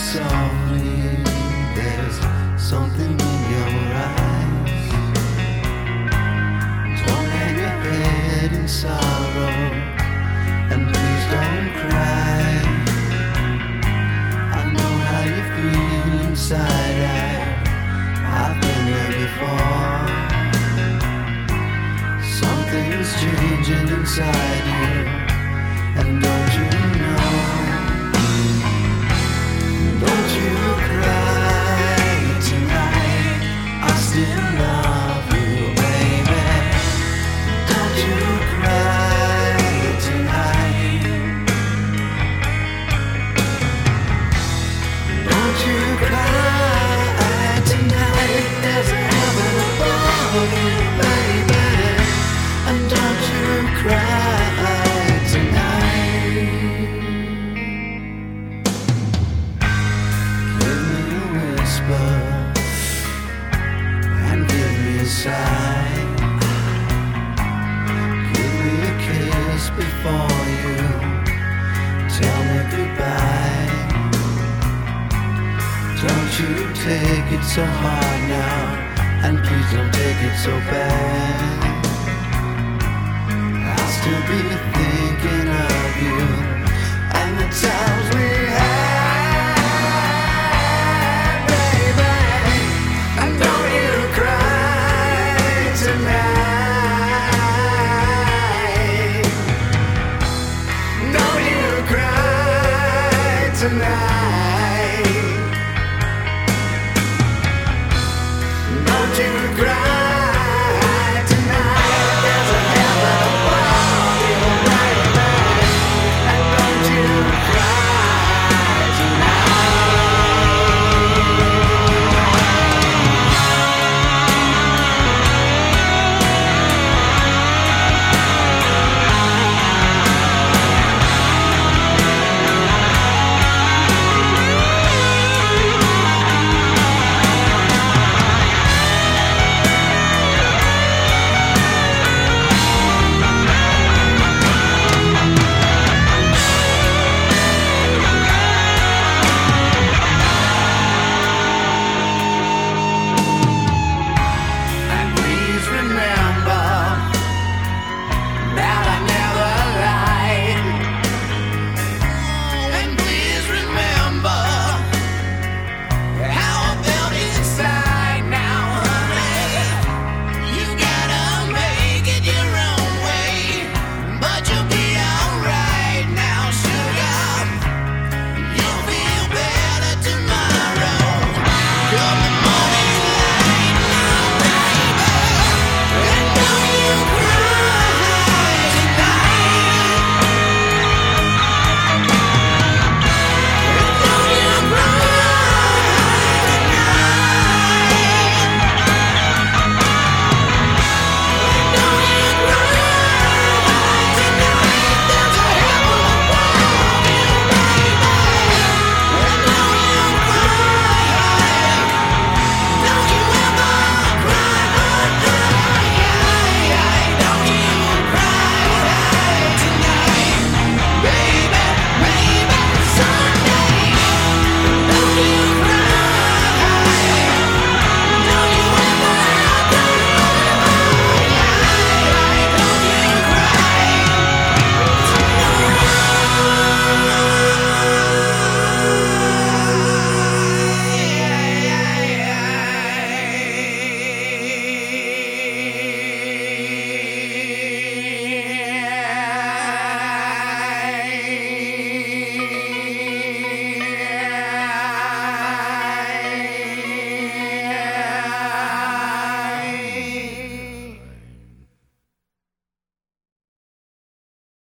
softly. There's something in your eyes. Don't hang your head in sorrow, and please don't cry. I know how you feel inside. I've been there before. Something's changing inside you, and don't you know? Don't you cry tonight, I still love you, baby. Don't you cry tonight. Don't you cry tonight. There's a heaven above you, baby. And don't you cry tonight. Give me a whisper and give me a sigh. Give me a kiss before you tell me goodbye. Don't you take it so hard now, and please don't take it so bad. I'll still be